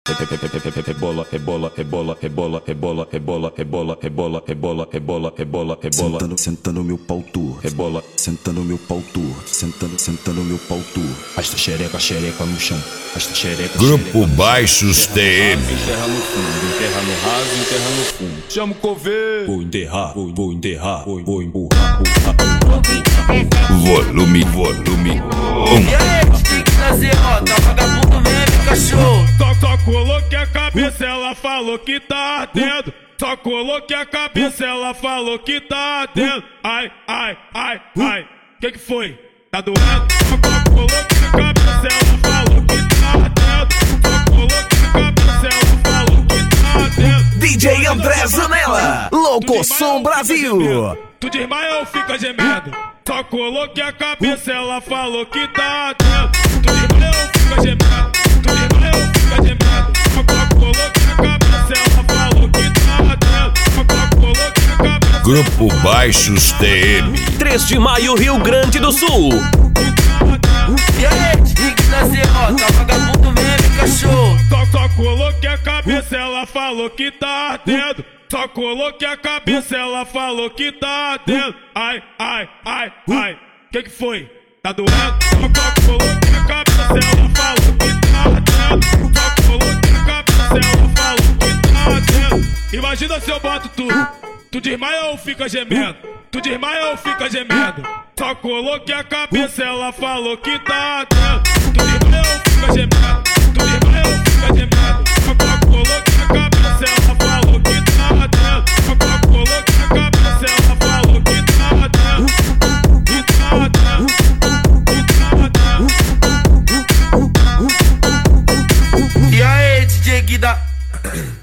Rebola, rebola, rebola, rebola, rebola, rebola, rebola, rebola, rebola, rebola, rebola, rebola. Sentando meu pau tu. Rebola, Sentando meu pau tu. Sentando meu pau tu. Esta xereca no chão. Esta xereca. Grupo Baixos TM. enterra no fundo, enterra no raso, enterra no fundo. Chama o coveiro. Vou enterrar, vou enterrar, vou empurrar. Volume 1. E aí, tem que trazer rota, vagabundo mesmo, cachorro. Só coloquei a cabeça, ela falou que tá ardendo. Só coloquei a cabeça, ela falou que tá ardendo. Ai, ai, ai, ai, que foi? Tá doendo? Só coloquei a cabeça, ela falou que tá ardendo. Só coloquei a cabeça, ela falou que tá ardendo. DJ André Zanella, Louco Som Brasil. Tu desmaia ou fica gemendo? Só coloquei a cabeça, ela falou que tá ardendo. Tu desmaia ou fica gemendo? Tu desmaia ou fica gemendo? Só coloquei a cabeça, ela falou que tá ardendo. Só coloquei a cabeça. Grupo Baixos TM. 3 de maio, Rio Grande do Sul. E aí, tem que trazer rota, vagabundo mesmo, cachorro. Só coloquei a cabeça, ela falou que tá ardendo. Só coloquei a cabeça, ela falou que tá ardendo. Ai, ai, ai, ai, que foi? Tá doendo? Só coloquei a cabeça, ela falou que tá ardendo. Só coloquei a cabeça, ela falou que tá ardendo. Imagina se eu boto tudo. Tu desmaia ou fica gemendo? Tu desmaia ou fica gemendo? Só coloquei a cabeça, ela falou que tá ardendo. Tu desmaia ou fica gemendo? Tu desmaia ou fica gemendo? Só coloquei a cabeça, ela falou que tá ardendo. Só coloquei a cabeça, ela falou que tá ardendo. Que tá ardendo. Que tá ardendo. E aí, DJ Guida.